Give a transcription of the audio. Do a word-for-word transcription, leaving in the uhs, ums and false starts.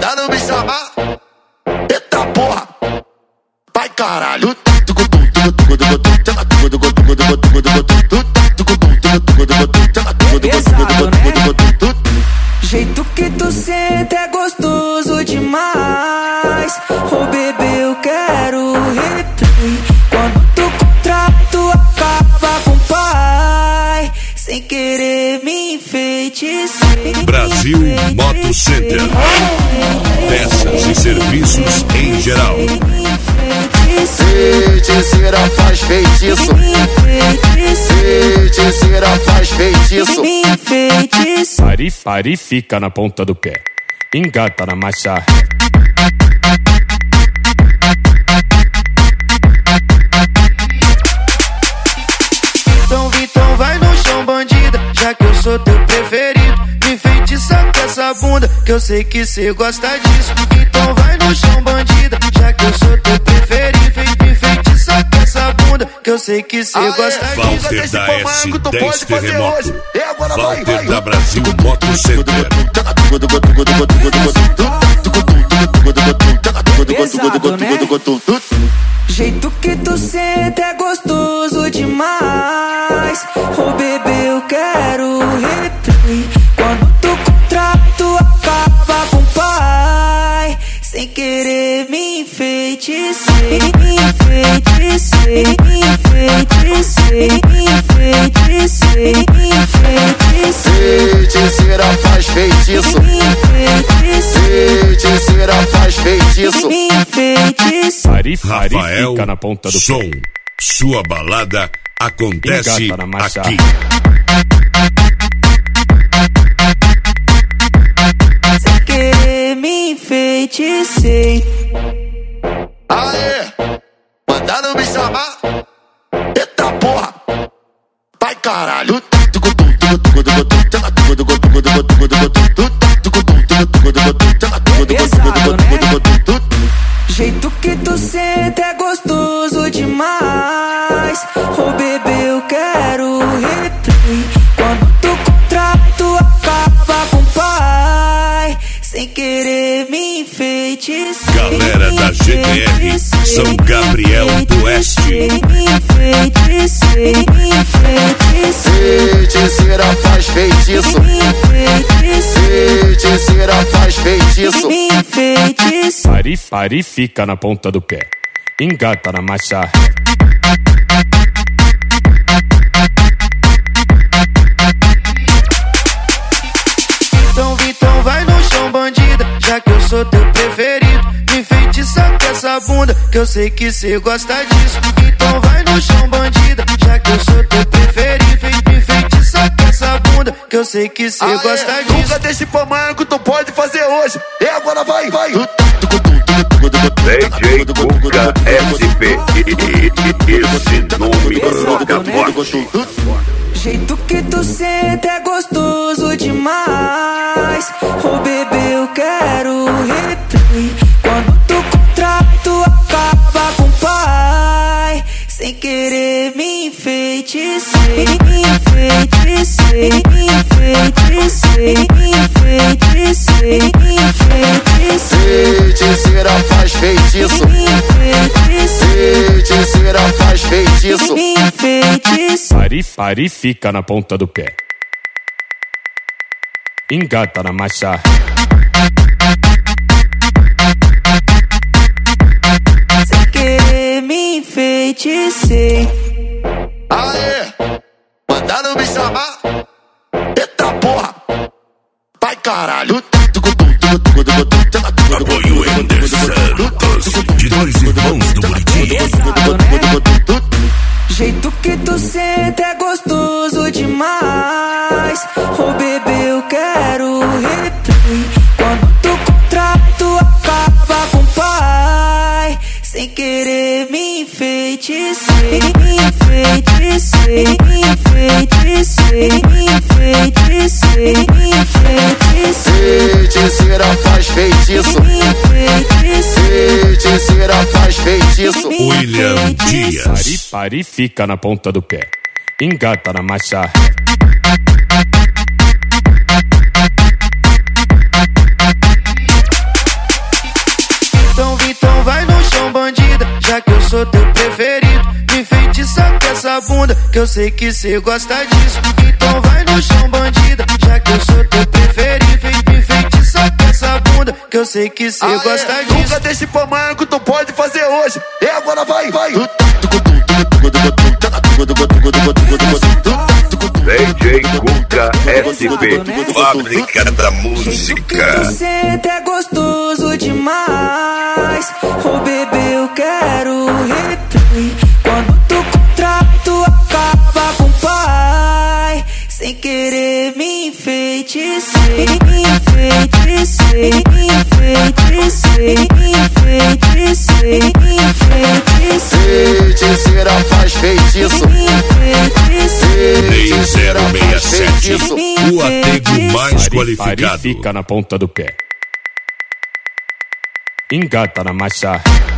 Mandaram me chamar. Eita porra. Vai caralho. Pesado, né? Jeito que tu senta é gostoso demais. Ô bebê, eu quero replay. Quando tu contrai, tu acaba com o pai. Sem querer me enfeitiçar. Brasil Moto Center. Peças e serviços em geral. Feiticeira faz feitiço. Feiticeira faz feitiço. Pare, pare, fica na ponta do pé. Engata na marcha. Então, Vitão, vai no chão, bandida, já que eu sou teu preferido. Me enfeitiça com essa bunda, que eu sei que cê gosta disso. Então vai no chão, bandida, já que eu sou teu preferido. Me enfeitiça com essa bunda, que eu sei que cê gosta disso. Walter da S dez Terremoto. Walter da Brasil Moto Center. Pesado, né? Jeito que tu senta é gostoso demais. Ô bebê, eu quero replay. Quando tu contrai, tu acaba com o pai. Sem querer me enfeitiçar. Me enfeitiçar, me enfeitiçar, me enfeitiçar, me enfeitiçar. Feiticeira faz feitiço. Feiticeira faz feitiço. Me enfeitiçar. Pare, pare, Rafael fica na ponta do Som. pé. Sua balada acontece Engata na marcha. aqui. Sem querer me enfeitiçei. Aê, mandaram me chamar. Eita porra. Vai caralho. Pesado, né? Jeito que tu senta é gostoso demais. Ô bebê, eu quero replay. Quando tu contrai, tu acaba com o pai. Sem querer me enfeitiçar. Galera da G T R São Gabriel do Oeste. Me enfeitiçar, me enfeitiçar. Feiticeira faz feitiço. Feiticeira faz feitiço. Me enfeitiçar. Pare, pare, fica na ponta do pé. Engata na marcha. Então, Vitão, vai no chão, bandida, já que eu sou teu preferido. Me enfeitiça com essa bunda, que eu sei que cê gosta disso. Então vai no chão, bandida, já que eu sou teu preferido. Me enfeitiça com essa bunda, que eu sei que cê gosta disso. Nunca deixe pra amanhã que tu pode fazer hoje. E agora vai, vai. D J Cuca S P. Esse nome roda forte. Jeito que tu senta é gostoso demais. Ô bebê, eu quero replay. Quando tu contrai, tu acaba com o pai. Sem querer me enfeitiçar. Me enfeitiçar, me enfeitiçar, me enfeitiçar, me enfeitiçar. Feiticeira faz feitiço. Feiticeira faz feitiço. Me enfeitiçar. Pare, pare, fica na ponta do pé. Engata na marcha. Sem querer me enfeitiçei. Aê, mandaram me chamar. Eita porra. Vai caralho. Apoio Anderson, de dois irmãos do Bonitinho. Pesado, né? Jeito que tu senta é gostoso demais. Ô bebê, eu quero replay. Quando tu contrai, tu acaba com o pai. Sem querer me enfeitiçar. Me enfeitiçar, me enfeitiçar, me enfeitiçar, me enfeitiçar. Feiticeira faz feitiço. Feiticeira faz feitiço. William Dias. Pare, pare, fica na ponta do pé. Engata na marcha. bunda, que eu sei que cê gosta disso. Então vai no chão, bandida, já que eu sou teu preferido. Me enfeitiça com essa bunda, que eu sei que cê ah, gosta é. disso. Nunca deixe pra amanhã que tu pode fazer hoje. E agora vai, vai. D J Cuca S P, fábrica da música. Você é gostoso demais. Oh bebê, eu quero replay. Quando tu contrato acaba com o pai. Sem querer me enfeitecei, me enfeitecei, me enfeitecei, me enfeitecei, me enfeitecei. Feiticeira faz feitiço. três zero seis sete, o atego mais qualificado. Fica na ponta do pé. Engata na marcha.